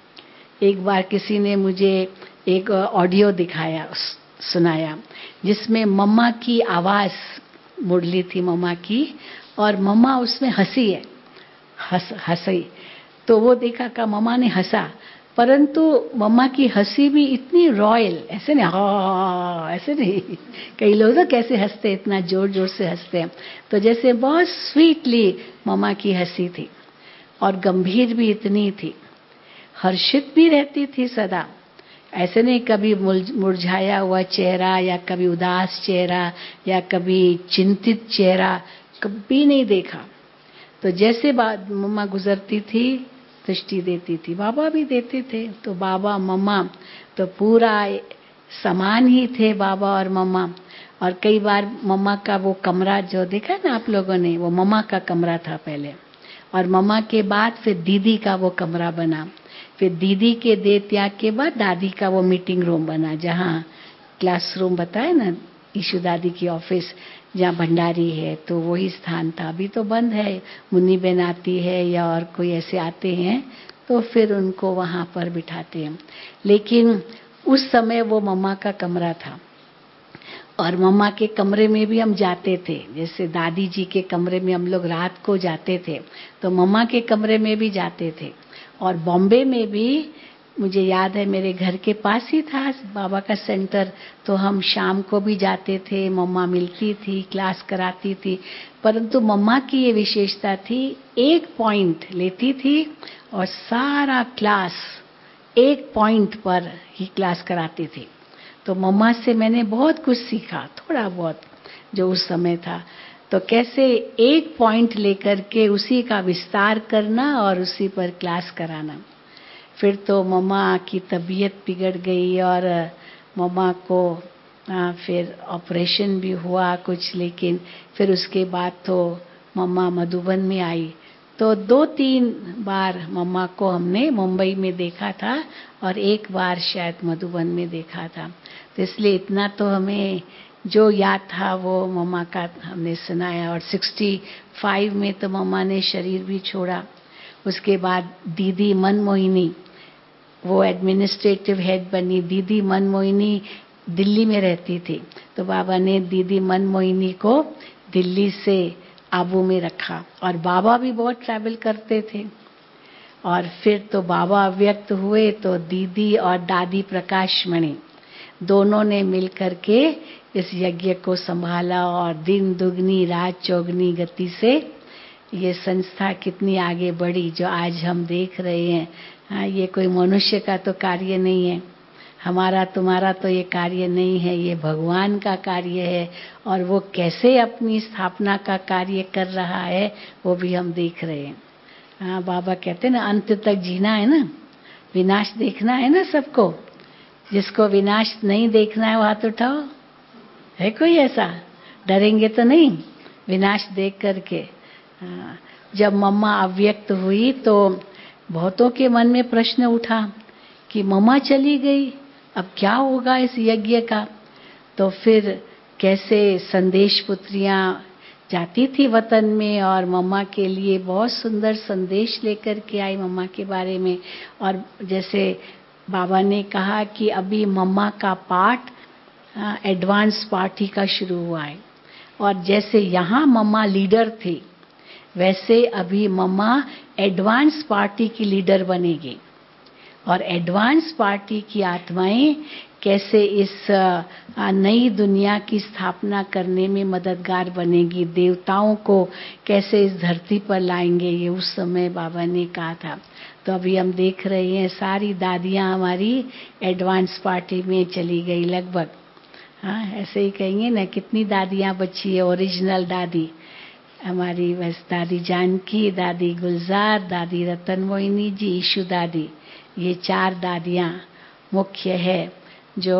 एक बार किसी ने मुझे एक ऑडियो दिखाया, सुनाया, जिसमें मम्मा की आवाज मुरली थी मम्मा की, और मम्मा उसमें हंसी है, हंस हंसी। तो वो देखा का मम्मा ने हंसा, परंतु मम्मा की हंसी भी इतनी रॉयल, ऐसे नहीं हाँ ऐसे नहीं, कई लोग ना कैसे हंसते, इतना जोर जोर से हंसते हैं, तो जैसे बहुत स्वीटली मम्मा की हंसी थी और गंभीर भी इतनी थी, हर्षित भी रहती थी सदा। ऐसे नहीं कभी मुरझाया हुआ चेहरा या कभी उदास चेहरा या कभी चिंतित चेहरा कभी नहीं देखा। तो जैसे बात मम्मा गुजरती थी दृष्टि देती थी, बाबा भी देते थे। तो बाबा मम्मा तो पूरा समान ही थे, बाबा और मम्मा। और कई बार मम्मा का वो कमरा जो देखा ना आप लोगों ने, वो मम्मा का कमरा था पहले, और मम्मा के बाद फिर दीदी का वो कमरा बना, फिर दीदी के दे त्याग के बाद दादी का वो मीटिंग रूम बना, जहाँ क्लासरूम बताया ना, ईशु दादी की ऑफिस जहाँ भंडारी है, तो वही स्थान था। अभी तो बंद है, मुन्नी बहन आती है या और कोई ऐसे आते हैं तो फिर उनको वहां पर बिठाते हैं। लेकिन उस समय वो मम्मा का कमरा था, और मम्मा के कमरे में भी हम जाते थे। जैसे दादी जी के कमरे में हम लोग रात को जाते थे, तो मम्मा के कमरे में भी जाते थे। और बॉम्बे में भी मुझे याद है मेरे घर के पास ही था बाबा का सेंटर, तो हम शाम को भी जाते थे, मम्मा मिलती थी, क्लास कराती थी। परंतु मम्मा की ये विशेषता थी, एक पॉइंट लेती थी और सारा क्लास एक पॉइंट पर ही क्लास कराती थी। तो मम्मा से मैंने बहुत कुछ सीखा, थोड़ा बहुत जो उस समय था, तो कैसे एक पॉइंट लेकर के उसी का विस्तार करना और उसी पर क्लास कराना। फिर तो मम्मा की तबीयत बिगड़ गई और मम्मा को आ, फिर ऑपरेशन भी हुआ कुछ, लेकिन फिर उसके बाद तो मम्मा मधुबन में आई। तो दो तीन बार मम्मा को हमने मुंबई में देखा था और एक बार शायद मधुबन में देखा था। तो इसलिए इतना तो हमें जो याद था वो मम्मा का हमने सुनाया। और सिक्सटी फाइव में तो मम्मा ने शरीर भी छोड़ा। उसके बाद दीदी मनमोहिनी वो एडमिनिस्ट्रेटिव हेड बनी। दीदी मनमोहिनी दिल्ली में रहती थी, तो बाबा ने दीदी मनमोहिनी को दिल्ली से आबू में रखा। और बाबा भी बहुत ट्रैवल करते थे। और फिर तो बाबा व्यक्त हुए तो दीदी और दादी प्रकाशमणि दोनों ने मिलकर के इस यज्ञ को संभाला, और दिन दुगनी रात चौगनी गति से ये संस्था कितनी आगे बढ़ी जो आज हम देख रहे हैं। हाँ, ये कोई मनुष्य का तो कार्य नहीं है। हमारा तुम्हारा तो ये कार्य नहीं है, ये भगवान का कार्य है, और वो कैसे अपनी स्थापना का कार्य कर रहा है वो भी हम देख रहे हैं। हाँ, बाबा कहते हैं ना, अंत तक जीना है ना, विनाश देखना है ना सबको। जिसको विनाश नहीं देखना है वो हाथ उठाओ। है कोई ऐसा? डरेंगे तो नहीं विनाश देख करके। हाँ, जब मम्मा अव्यक्त हुई तो बहुतों के मन में प्रश्न उठा कि मम्मा चली गई, अब क्या होगा इस यज्ञ का। तो फिर कैसे संदेश पुत्रियां जाती थी वतन में और मम्मा के लिए बहुत सुंदर संदेश लेकर के आई मम्मा के बारे में। और जैसे बाबा ने कहा कि अभी मम्मा का पाठ एडवांस पार्टी का शुरू हुआ है, और जैसे यहाँ मम्मा लीडर थी वैसे अभी मम्मा एडवांस पार्टी की लीडर बनेगी। और एडवांस पार्टी की आत्माएं कैसे इस नई दुनिया की स्थापना करने में मददगार बनेगी, देवताओं को कैसे इस धरती पर लाएंगे, ये उस समय बाबा ने कहा था। तो अभी हम देख रहे हैं सारी दादियां हमारी एडवांस पार्टी में चली गई लगभग। हाँ, ऐसे ही कहेंगे ना, कितनी दादियां बची है ओरिजिनल दादी हमारी। बस दादी जानकी, दादी गुलजार, दादी रतन मोहिनी जी, ईशु दादी, ये चार दादियां मुख्य है जो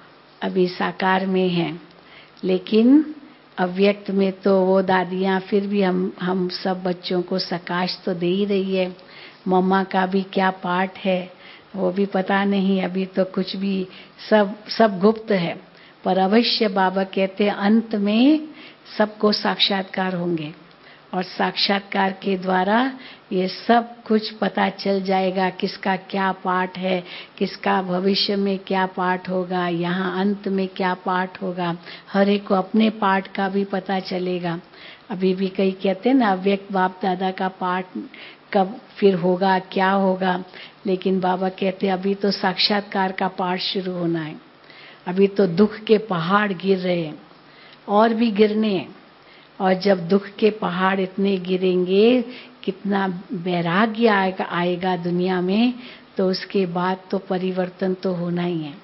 अभी साकार में हैं। लेकिन अव्यक्त में तो वो दादियां फिर भी हम हम सब बच्चों को सकाश तो दे ही रही है। मम्मा का भी क्या पार्ट है वो भी पता नहीं, अभी तो कुछ भी सब सब गुप्त है। पर अवश्य बाबा कहते हैं अंत में सबको साक्षात्कार होंगे, और साक्षात्कार के द्वारा ये सब कुछ पता चल जाएगा, किसका क्या पाठ है, किसका भविष्य में क्या पाठ होगा, यहाँ अंत में क्या पाठ होगा। हर एक को अपने पाठ का भी पता चलेगा। अभी भी कई कहते हैं ना, अव्यक्त बाप दादा का पाठ कब फिर होगा, क्या होगा। लेकिन बाबा कहते हैं अभी तो साक्षात्कार का पाठ शुरू होना है। अभी तो दुख के पहाड़ गिर रहे हैं और भी गिरने हैं, और जब दुख के पहाड़ इतने गिरेंगे, कितना वैराग्य आएगा आएगा दुनिया में, तो उसके बाद तो परिवर्तन तो होना ही है।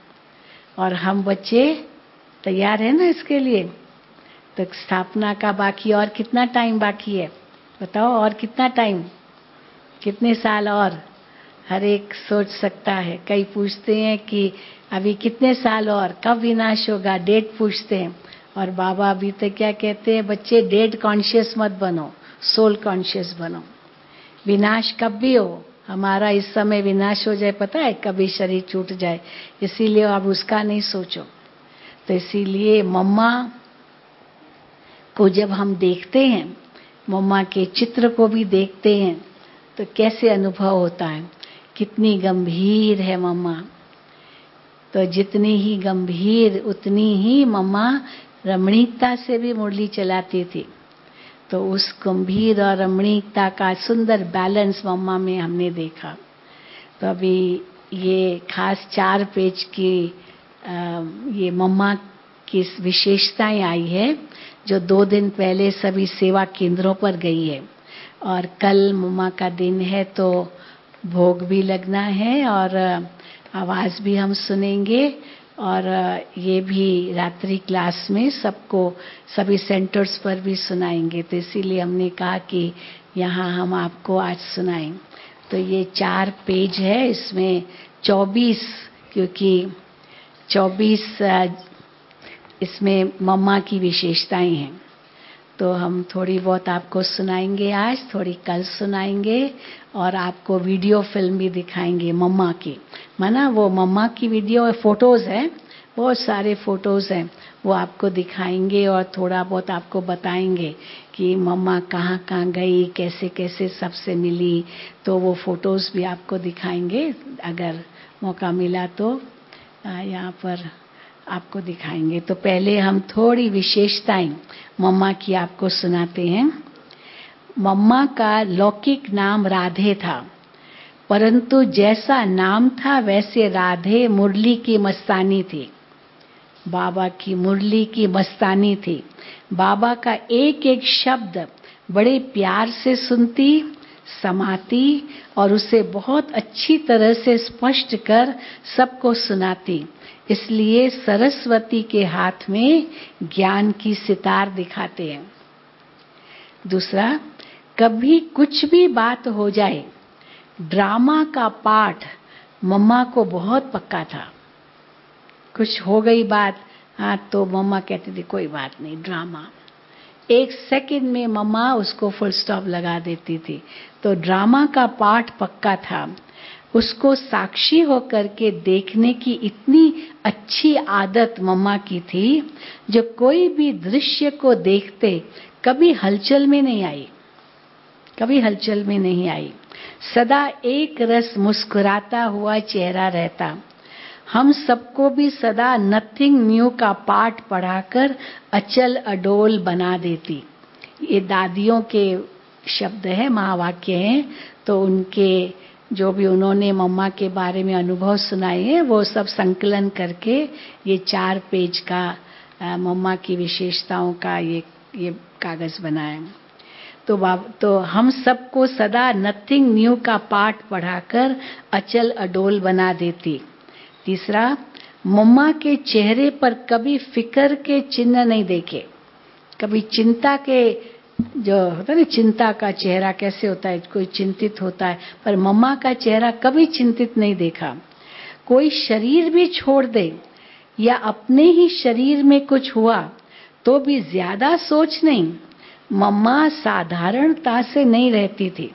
और हम बच्चे तैयार हैं ना इसके लिए। तो स्थापना का बाकी और कितना टाइम बाकी है बताओ? और कितना टाइम, कितने साल और? हर एक सोच सकता है। कई पूछते हैं कि अभी कितने साल और, कब विनाश होगा, डेट पूछते हैं। और बाबा अभी तक क्या कहते हैं, बच्चे डेट कॉन्शियस मत बनो, सोल कॉन्शियस बनो। विनाश कब भी हो, हमारा इस समय विनाश हो जाए पता है, कभी शरीर छूट जाए, इसीलिए अब उसका नहीं सोचो। तो इसीलिए मम्मा को जब हम देखते हैं, मम्मा के चित्र को भी देखते हैं, तो कैसे अनुभव होता है, कितनी गंभीर है मम्मा। तो जितनी ही गंभीर उतनी ही मम्मा रमणीकता से भी मुरली चलाती थी। तो उस गंभीर और रमणीकता का सुंदर बैलेंस मम्मा में हमने देखा। तो अभी ये खास चार पेज की आ, ये मम्मा की विशेषताएं आई है, जो दो दिन पहले सभी सेवा केंद्रों पर गई है। और कल मम्मा का दिन है तो भोग भी लगना है, और आवाज भी हम सुनेंगे, और ये भी रात्रि क्लास में सबको सभी सेंटर्स पर भी सुनाएंगे। तो इसीलिए हमने कहा कि यहाँ हम आपको आज सुनाएं। तो ये चार पेज है, इसमें चौबीस, क्योंकि चौबीस इसमें मम्मा की विशेषताएं हैं। तो हम थोड़ी बहुत आपको सुनाएंगे आज, थोड़ी कल सुनाएंगे, और आपको वीडियो फिल्म भी दिखाएंगे मम्मा की। माना वो मम्मा की वीडियो फोटोज है, बहुत सारे फोटोज हैं, वो आपको दिखाएंगे और थोड़ा बहुत आपको बताएंगे कि मम्मा कहाँ कहाँ गई, कैसे कैसे सबसे मिली। तो वो फोटोज भी आपको दिखाएंगे, अगर मौका मिला तो यहाँ पर आपको दिखाएंगे। तो पहले हम थोड़ी विशेषताएं मम्मा की आपको सुनाते हैं। मम्मा का लौकिक नाम राधे था, परंतु जैसा नाम था वैसे राधे मुरली की मस्तानी थी। बाबा की मुरली की मस्तानी थी। बाबा का एक एक शब्द बड़े प्यार से सुनती, समाती और उसे बहुत अच्छी तरह से स्पष्ट कर सबको सुनाती। इसलिए सरस्वती के हाथ में ज्ञान की सितार दिखाते हैं। दूसरा, कभी कुछ भी बात हो जाए, ड्रामा का पाठ मम्मा को बहुत पक्का था। कुछ हो गई बात, हाँ, तो मम्मा कहती थी कोई बात नहीं, ड्रामा। एक सेकंड में मम्मा उसको फुल स्टॉप लगा देती थी। तो ड्रामा का पाठ पक्का था। उसको साक्षी होकर के देखने की इतनी अच्छी आदत मम्मा की थी, जो कोई भी दृश्य को देखते कभी हलचल में नहीं आई, कभी हलचल में नहीं आई। सदा एक रस मुस्कुराता हुआ चेहरा रहता। हम सबको भी सदा नथिंग न्यू का पाठ पढ़ाकर अचल अडोल बना देती। ये दादियों के शब्द है, महावाक्य हैं। तो उनके जो भी उन्होंने मम्मा के बारे में अनुभव सुनाए हैं, वो सब संकलन करके ये चार पेज का मम्मा की विशेषताओं का ये ये कागज बनाए। तो तो हम सबको सदा नथिंग न्यू का पाठ पढ़ाकर अचल अडोल बना देती। तीसरा, मम्मा के चेहरे पर कभी फिक्र के चिन्ह नहीं देखे। कभी चिंता के, जो होता है ना, चिंता का चेहरा कैसे होता है, कोई चिंतित होता है, पर मम्मा का चेहरा कभी चिंतित नहीं देखा। कोई शरीर भी छोड़ दे या अपने ही शरीर में कुछ हुआ तो भी ज्यादा सोच नहीं। मम्मा साधारणता से नहीं रहती थी।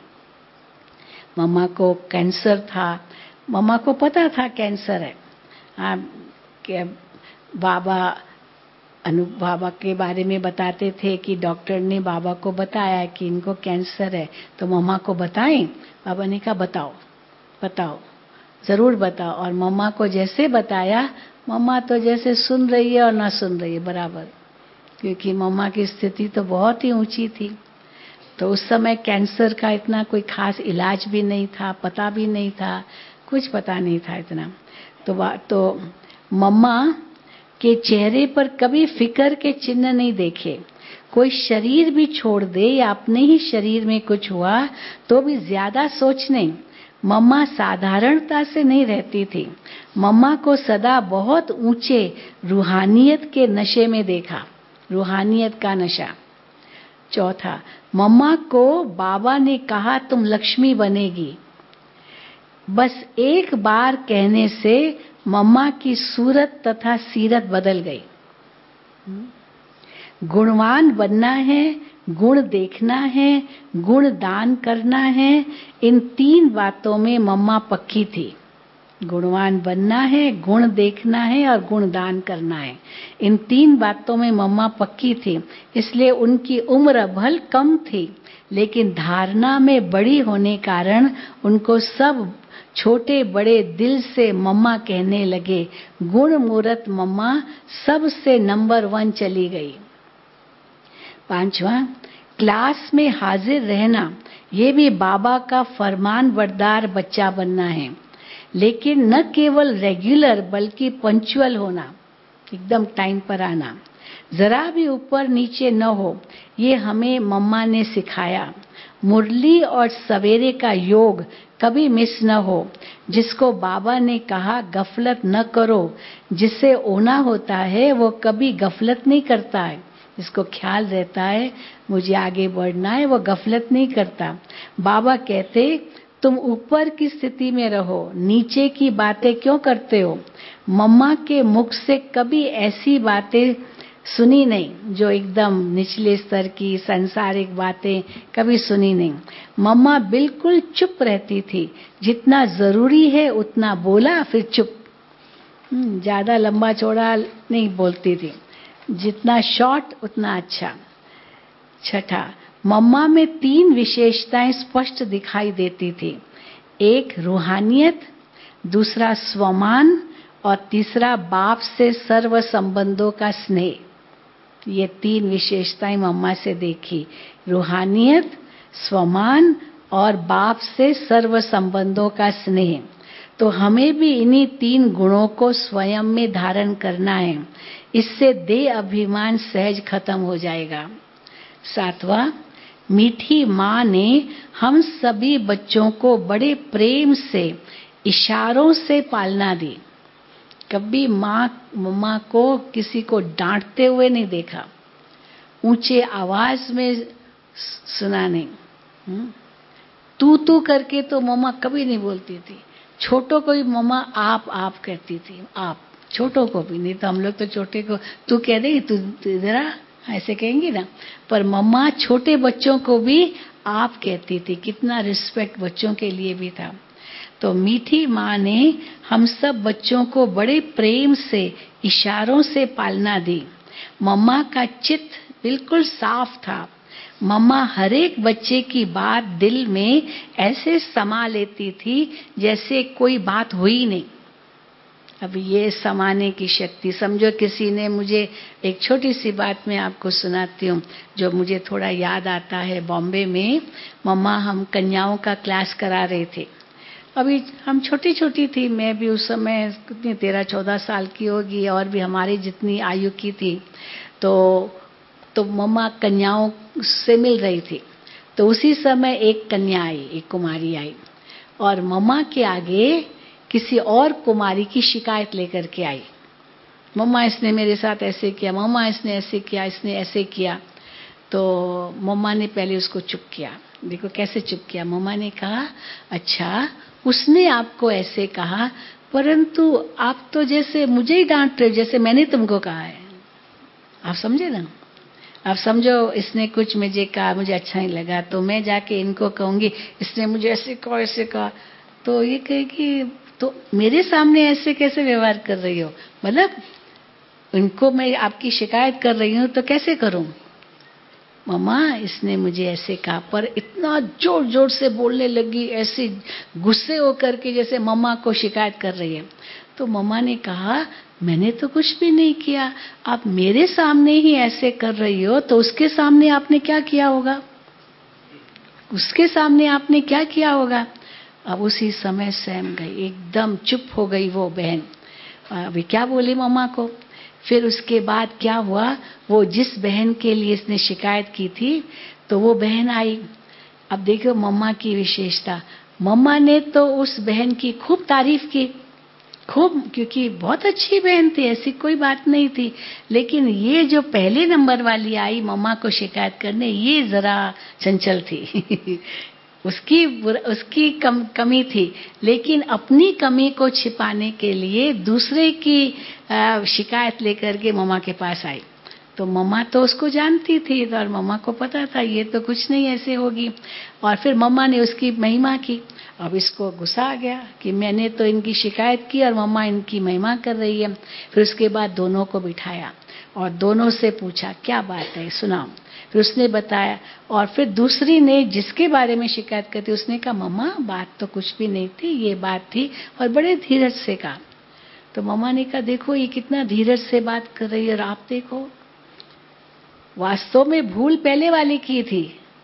मम्मा को कैंसर था, मम्मा को पता था कैंसर है। हाँ, कि बाबा अनु बाबा के बारे में बताते थे कि डॉक्टर ने बाबा को बताया कि इनको कैंसर है, तो मम्मा को बताएं। बाबा ने कहा बताओ बताओ जरूर बताओ। और मम्मा को जैसे बताया, मम्मा तो जैसे सुन रही है और ना सुन रही है बराबर, क्योंकि मम्मा की स्थिति तो बहुत ही ऊंची थी। तो उस समय कैंसर का इतना कोई खास इलाज भी नहीं था, पता भी नहीं था, कुछ पता नहीं था इतना। तो तो मम्मा के चेहरे पर कभी फिक्र के चिन्ह नहीं देखे। कोई शरीर भी छोड़ दे या अपने ही शरीर में कुछ हुआ तो भी ज्यादा सोच नहीं। मम्मा साधारणता से नहीं रहती थी। मम्मा को सदा बहुत ऊंचे रूहानियत के नशे में देखा, रूहानियत का नशा। चौथा, मम्मा को बाबा ने कहा तुम लक्ष्मी बनेगी, बस एक बार कहने से मम्मा की सूरत तथा सीरत बदल गई। गुणवान बनना है, गुण देखना है, गुण दान करना है, इन तीन बातों में मम्मा पक्की थी। गुणवान बनना है, गुण देखना है और गुण दान करना है, इन तीन बातों में मम्मा पक्की थी। इसलिए उनकी उम्र भल कम थी, लेकिन धारणा में बड़ी होने कारण उनको सब छोटे बड़े दिल से मम्मा कहने लगे। गुण मूरत मम्मा सबसे नंबर वन चली गई। पांचवा, क्लास में हाजिर रहना, ये भी बाबा का फरमान बरदार बच्चा बनना है, लेकिन न केवल रेगुलर बल्कि पंक्चुअल होना, एकदम टाइम पर आना, जरा भी ऊपर नीचे न हो, ये हमें मम्मा ने सिखाया। मुरली और सवेरे का योग कभी मिस न हो। जिसको बाबा ने कहा गफलत न करो, जिसे ओना होता है वो कभी गफलत नहीं करता है। जिसको ख्याल रहता है मुझे आगे बढ़ना है, वो गफलत नहीं करता। बाबा कहते तुम ऊपर की स्थिति में रहो, नीचे की बातें क्यों करते हो। मम्मा के मुख से कभी ऐसी बातें सुनी नहीं जो एकदम निचले स्तर की सांसारिक बातें कभी सुनी नहीं। मम्मा बिल्कुल चुप रहती थी, जितना जरूरी है उतना बोला फिर चुप, ज्यादा लंबा चौड़ा नहीं बोलती थी, जितना शॉर्ट उतना अच्छा। छठा, मम्मा में तीन विशेषताएं स्पष्ट दिखाई देती थी। एक रूहानियत, दूसरा स्वमान और तीसरा बाप से सर्व संबंधों का स्नेह। ये तीन विशेषताएं मम्मा से देखी, रूहानियत, स्वमान और बाप से सर्व संबंधों का स्नेह। तो हमें भी इन्हीं तीन गुणों को स्वयं में धारण करना है, इससे देह अभिमान सहज खत्म हो जाएगा। सातवां, मीठी माँ ने हम सभी बच्चों को बड़े प्रेम से इशारों से पालना दी। कभी माँ मम्मा को किसी को डांटते हुए नहीं देखा, ऊंचे आवाज में सुना नहीं। तू तू करके तो मम्मा कभी नहीं बोलती थी। छोटों को भी मम्मा आप आप कहती थी, आप। छोटों को भी, नहीं तो हम लोग तो छोटे को तू कह देगी, तू जरा ऐसे कहेंगी ना, पर मम्मा छोटे बच्चों को भी आप कहती थी। कितना रिस्पेक्ट बच्चों के लिए भी था। तो मीठी माँ ने हम सब बच्चों को बड़े प्रेम से इशारों से पालना दी। मम्मा का चित्त बिल्कुल साफ था। मम्मा हर एक बच्चे की बात दिल में ऐसे समा लेती थी जैसे कोई बात हुई नहीं। अब ये समाने की शक्ति, समझो किसी ने मुझे, एक छोटी सी बात मैं आपको सुनाती हूँ जो मुझे थोड़ा याद आता है। बॉम्बे में मम्मा हम कन्याओं का क्लास करा रहे थे। अभी हम छोटी छोटी थी, मैं भी उस समय कितनी तेरह चौदह साल की होगी, और भी हमारी जितनी आयु की थी। तो तो मम्मा कन्याओं से मिल रही थी। तो उसी समय एक कन्या आई, एक कुमारी आई, और मम्मा के आगे किसी और कुमारी की शिकायत लेकर के आई। मम्मा इसने मेरे साथ ऐसे किया, मम्मा इसने ऐसे किया, इसने ऐसे किया। तो मम्मा ने पहले उसको चुप किया। देखो कैसे चुप किया। मम्मा ने कहा, अच्छा उसने आपको ऐसे कहा, परंतु आप तो जैसे मुझे ही डांट रहे हो जैसे मैंने तुमको कहा है। आप समझे ना। आप समझो इसने कुछ मुझे कहा, मुझे अच्छा नहीं लगा, तो मैं जाके इनको कहूंगी इसने मुझे ऐसे कहा ऐसे कहा। तो ये कहेगी तो मेरे सामने ऐसे कैसे व्यवहार कर रही हो, मतलब इनको मैं आपकी शिकायत कर रही हूँ तो कैसे करूं। मम्मा इसने मुझे ऐसे कहा, पर इतना जोर जोर से बोलने लगी, ऐसे गुस्से होकर के जैसे मम्मा को शिकायत कर रही है। तो मम्मा ने कहा, मैंने तो कुछ भी नहीं किया, आप मेरे सामने ही ऐसे कर रही हो, तो उसके सामने आपने क्या किया होगा, उसके सामने आपने क्या किया होगा। अब उसी समय सहम गई, एकदम चुप हो गई वो बहन। अभी क्या बोली मम्मा को। फिर उसके बाद क्या हुआ, वो जिस बहन के लिए इसने शिकायत की थी, तो वो बहन आई। अब देखो मम्मा की विशेषता, मम्मा ने तो उस बहन की खूब तारीफ की, खूब, क्योंकि बहुत अच्छी बहन थी, ऐसी कोई बात नहीं थी। लेकिन ये जो पहले नंबर वाली आई मम्मा को शिकायत करने, ये जरा चंचल थी उसकी उसकी कम, कमी थी, लेकिन अपनी कमी को छिपाने के लिए दूसरे की आ, शिकायत लेकर के मम्मा के पास आई। तो मम्मा तो उसको जानती थी और मम्मा को पता था ये तो कुछ नहीं ऐसे होगी। और फिर मम्मा ने उसकी महिमा की। अब इसको गुस्सा आ गया कि मैंने तो इनकी शिकायत की और मम्मा इनकी महिमा कर रही है। फिर उसके बाद दोनों को बिठाया और दोनों से पूछा क्या बात है, सुनाओ। फिर उसने बताया, और फिर दूसरी ने जिसके बारे में शिकायत करती उसने कहा, मम्मा बात तो कुछ भी नहीं थी, ये बात थी, और बड़े धीरज से कहा। तो मम्मा ने कहा, देखो ये कितना धीरज से बात कर रही है, और आप देखो वास्तव में भूल पहले वाली की थी,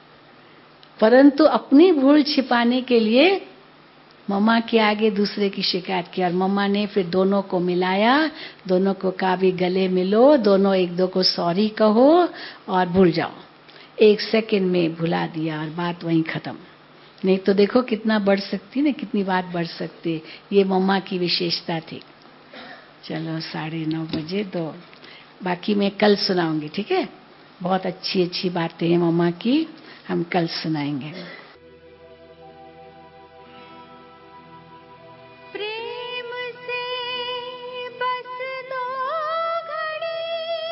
परंतु अपनी भूल छिपाने के लिए मम्मा के आगे दूसरे की शिकायत की। और मम्मा ने फिर दोनों को मिलाया, दोनों को कहा भी गले मिलो, दोनों एक दो को सॉरी कहो और भूल जाओ। एक सेकंड में भुला दिया और बात वहीं खत्म। नहीं तो देखो कितना बढ़ सकती ना, कितनी बात बढ़ सकती। ये मम्मा की विशेषता थी। चलो साढ़े नौ बजे दो, बाकी मैं कल सुनाऊंगी, ठीक है। बहुत अच्छी अच्छी बातें हैं मम्मा की, हम कल सुनाएंगे। प्रेम से बस दो घड़ी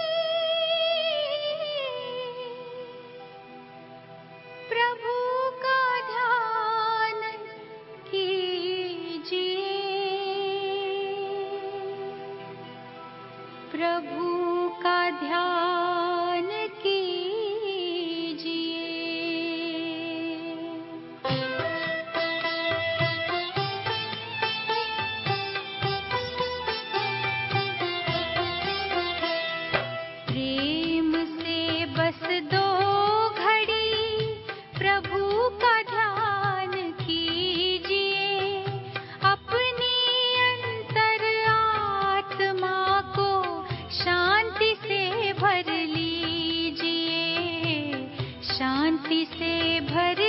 प्रभु का ध्यान कीजिए, प्रभु का ध्यान कीजिए। शांति से भरी